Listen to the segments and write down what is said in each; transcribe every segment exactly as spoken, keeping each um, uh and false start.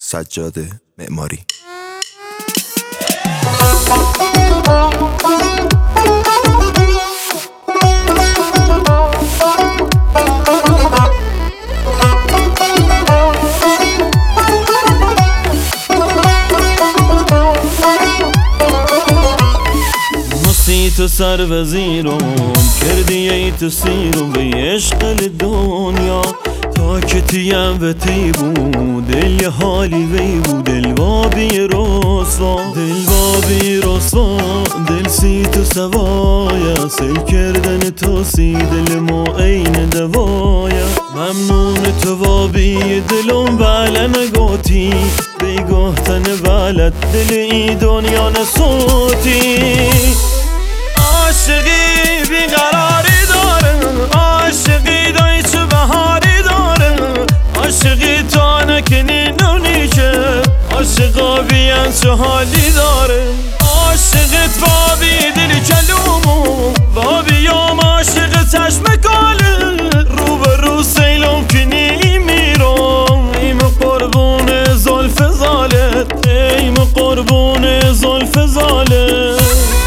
سجاد معماری. تو سر وزیرم کردی ای تو سیرم به عشق دنیا تا که تیم و تی بود دل یه حالی وی بود دل وابی رسوا دل وابی رسوا دل سی تو سوایا سل کردن تو سی دل ما این دوایا ممنون تو وابی دلم بله نگاتی بگاهتن بلد دل ای دنیا نسوتی عاشقی بیقراری داره عاشقی دایی چه بهاری داره عاشقی تا نکنی نونی که عاشقا بیان چه حالی داره عاشقت بابی دلی کلومو بابی یام عاشق چشم کاله رو به رو سیلم کنی میرم ایم قربون زلف زالت ایم قربون زلف زالت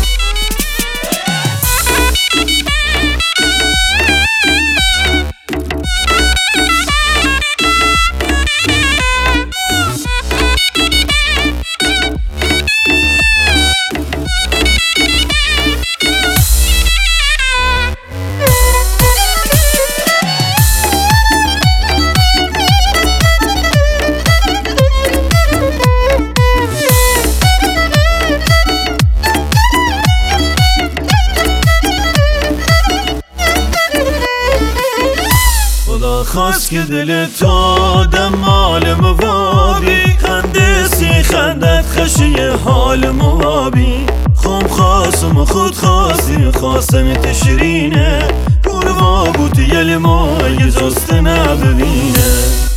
خواست که دل تو دم مال موابی خنده سی خندت خشی حال موابی خم خواستم خود خواستی خواستم تشرینه کوروا بودی یل مای جست نببینه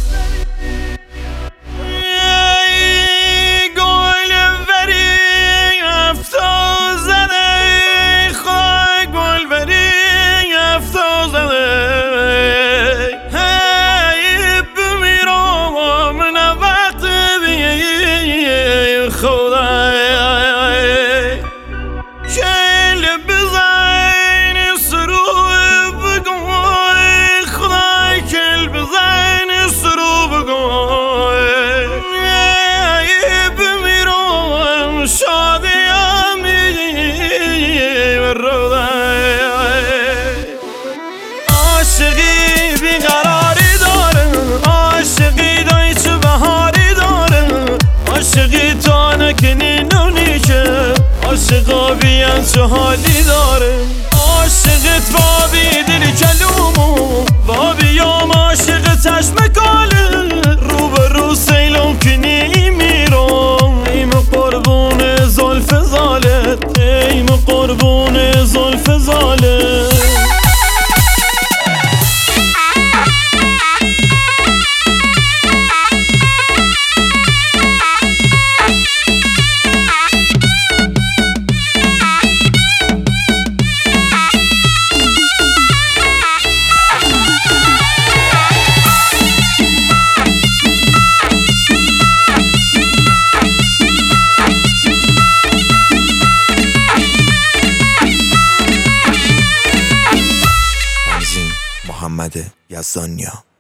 عاشقی بیقراری داره عاشقی دایی چه بهاری داره عاشقی تا نکنی نونی که عاشقا بیان چه حالی داره عاشقت بابی دلی کلومو بابی یام عاشق چشم کاله رو به رو سیلم کنی میرم ایم قربون زلف زالت ایم قربون زلف زالت محمد یزدانیا.